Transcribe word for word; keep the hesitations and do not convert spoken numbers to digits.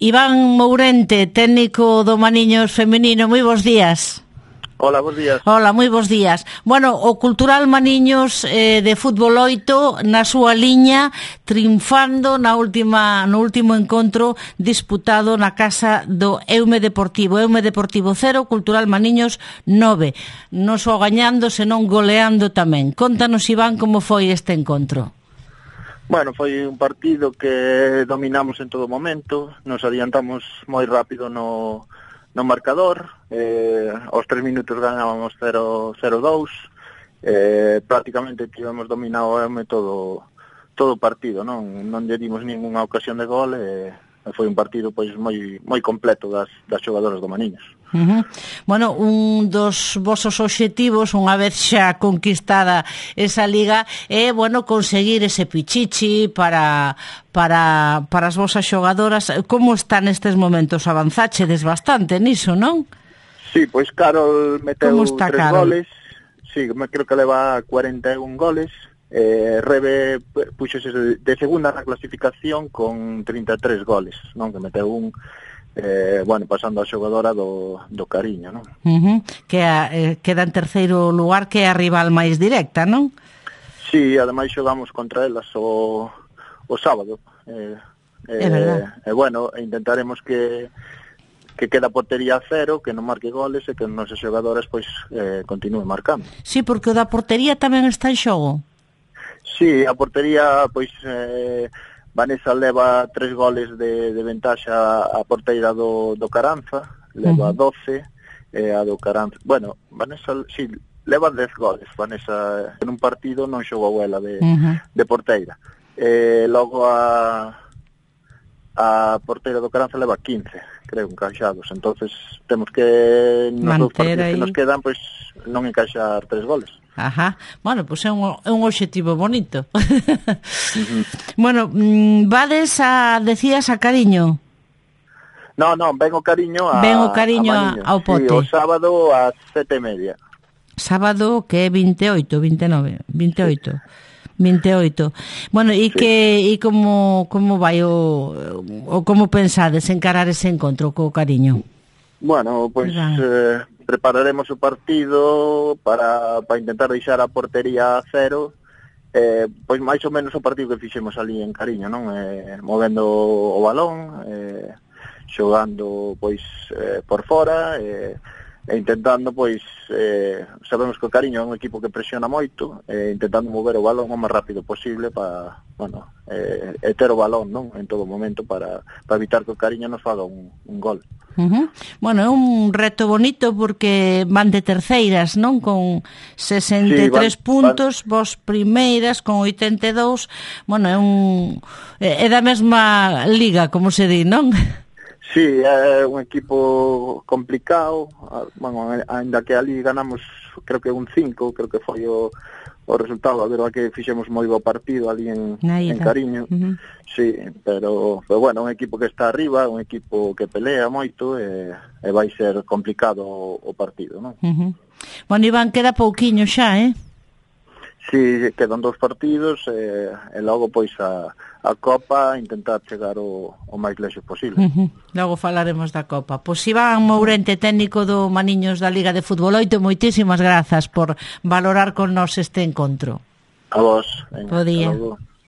Iván Mourente, técnico do Maniños feminino, moi bons días. Hola, bons días. Hola, moi bons días. Bueno, o Cultural Maniños eh, de fútbol oito na súa liña, triunfando na última no último encontro disputado na casa do Eume Deportivo. Eume Deportivo cero, Cultural Maniños nove. Non só gañando, senón goleando tamén. Contanos, Iván, como foi este encontro. Bueno, foi un partido que dominamos en todo momento, nos adiantamos moi rápido no, no marcador, eh, aos tres minutos ganábamos cero dous, eh, prácticamente tivemos dominado todo todo o partido, non non lle dimos ningunha ocasión de gol, e eh, foi un partido pois moi moi completo das, das xogadoras do Maniños. Uh-huh. Bueno, un dos vosos obxectivos, unha vez xa conquistada esa liga, é, bueno, conseguir ese pichichi para para para as vosas xogadoras. Como están nestes momentos? Avanzáchedes bastante niso, non? Sí, pois Carol meteu tres Carol? goles. Sí, creo que leva cuarenta e un goles. Eh, Rebe puxose de segunda na clasificación con trinta e tres goles, non? Que meteu un Eh, bueno, pasando a xogadora do, do Cariño, non? Uh-huh. Que a, eh, queda en terceiro lugar, que é a rival máis directa, non? Sí, ademais xogamos contra elas o, o sábado. Eh, eh, é verdad. E eh, bueno, intentaremos que que queda portería a cero, que non marque goles e que as nosas xogadoras pois eh, continúen marcando. Sí, porque o da portería tamén está en xogo. Sí, a portería pois eh, Vanessa leva tres goles de, de ventaxa a porteira do, do Caranza, leva uh-huh. doce, e a do Caranza... Bueno, Vanessa, sí, leva dez goles, Vanessa en un partido non xogou ela de, uh-huh. de porteira. E logo a, a porteira do Caranza leva quince, creo, encaixados. Entonces temos que, nos dous partidos aí que nos quedan, pois non encaixar tres goles. Ajá, bueno, pois pues é un, é un obxectivo bonito. Uh-huh. Bueno, mmm, vades a, decías, a Cariño? No, no, ven o Cariño a Ven o Cariño a, ao Pote. Sí, o sábado a sete e media. Sábado que é vinte e oito, vinte e nove, vinte e oito. Sí. vinte e oito. Bueno, e sí. que e como como vai o o como pensades encarar ese encontro co Cariño? Bueno, pois pues, eh, prepararemos o partido para, para intentar deixar a portería a cero, eh, pois máis ou menos o partido que fixemos ali en Cariño, non? Eh, movendo o balón, eh, xogando pois eh, por fora, eh, e intentando pois eh, sabemos que o Cariño é un equipo que presiona moito, e eh, intentando mover o balón o máis rápido posible para, bueno, eh, e ter o balón, non? En todo momento para, para evitar que o Cariño nos faga un, un gol. Uh-huh. Bueno, é un reto bonito porque van de terceiras, non? Con sesenta e tres sí, van, puntos, van... vos primeiras con oitenta e dous. Bueno, é un é da mesma liga, como se di, non? Sí, é un equipo complicado. Bueno, ainda que ali ganamos, creo que un cinco, creo que foi o o resultado, a verdad que fixemos moi bo partido ali en, en Cariño. Uh-huh. Sí, pero, pero bueno, un equipo que está arriba, un equipo que pelea moito, e, e vai ser complicado o, o partido, non? Uh-huh. Bueno, Iván, queda pouquiño xa, eh? Sí, quedan dous partidos, e, e logo pois a, a Copa intentar chegar o, o máis lexo posible. Uh-huh. Logo falaremos da Copa. Pois Iván Mourente, técnico do Maniños da Liga de Fútbol oito, moitísimas grazas por valorar con nós este encontro. A vos. Venga, bo día.